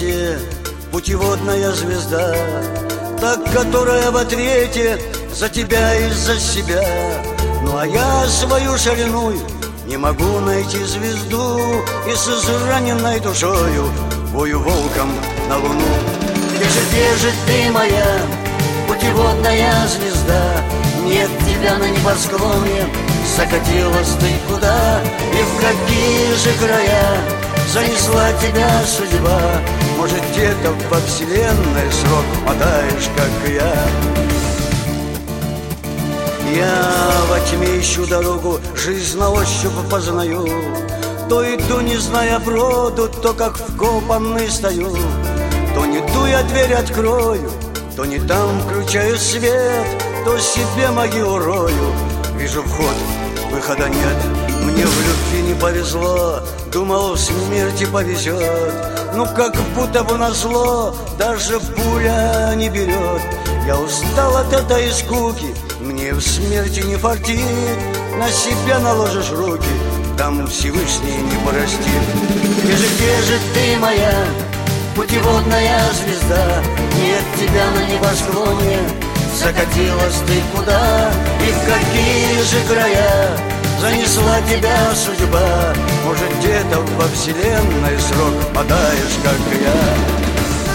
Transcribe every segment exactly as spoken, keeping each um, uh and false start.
свете путеводная звезда, та, которая в ответе за тебя и за себя. Ну а я свою ширину не могу найти звезду, и с израненной душою вою волком на луну. Где же, где же ты, моя путеводная звезда? Нет тебя на небосклоне, закатилась ты куда? И в какие же края занесла тебя судьба? Может, где-то во вселенной срок мотаешь, как и я. Я во тьме ищу дорогу, жизнь на ощупь познаю. То иду, не зная броду, то как вкопанный стою. То не ту я дверь открою, то не там включаю свет, то себе могилу рою. Вижу вход, выхода нет. Мне в любви не повезло, думал, в смерти повезет. Ну как будто бы назло, даже пуля не берет. Я устал от этой скуки, мне в смерти не фартит. На себя наложишь руки, там Всевышний не простит. Где же, где же ты, моя путеводная звезда? Нет тебя на небосклоне, закатилась ты куда? И в какие же края занесла тебя судьба? Может, где-то во вселенной срок мотаешь, как и я.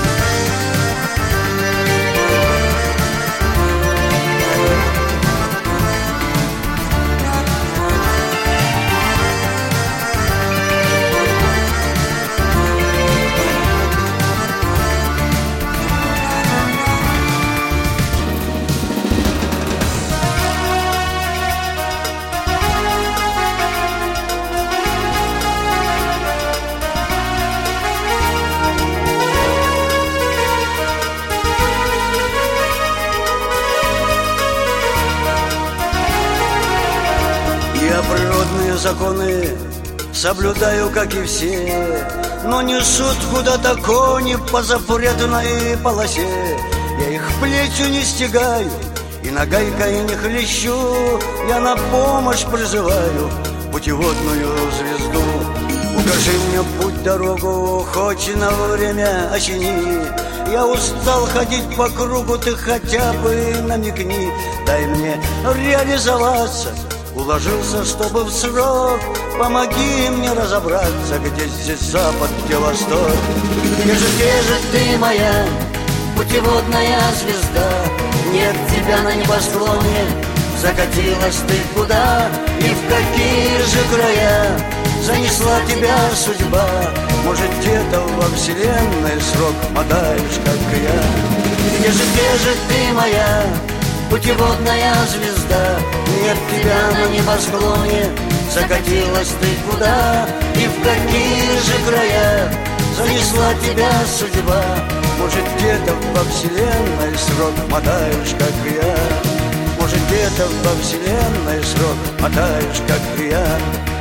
Я природные законы соблюдаю, как и все, но несут куда-то кони по запретной полосе. Я их плетью не стягаю и нагайкой не хлещу. Я на помощь призываю путеводную звезду. Укажи мне путь, дорогу, хоть на время осени. Я устал ходить по кругу, ты хотя бы намекни. Дай мне реализоваться, уложился, чтобы в срок. Помоги мне разобраться, где здесь запад, где восток. Где же, где же ты, моя путеводная звезда? Нет тебя на небосклоне, закатилась ты куда? И в какие же края занесла тебя судьба? Может, где-то во вселенной срок мотаешь, как и я. Где же, где же ты, моя путеводная звезда? Нет тебя на небосклоне, закатилась ты куда? И в какие же края занесла тебя судьба? Может, где-то во вселенной срок мотаешь, как и я. Может, где-то во вселенной срок мотаешь, как и я.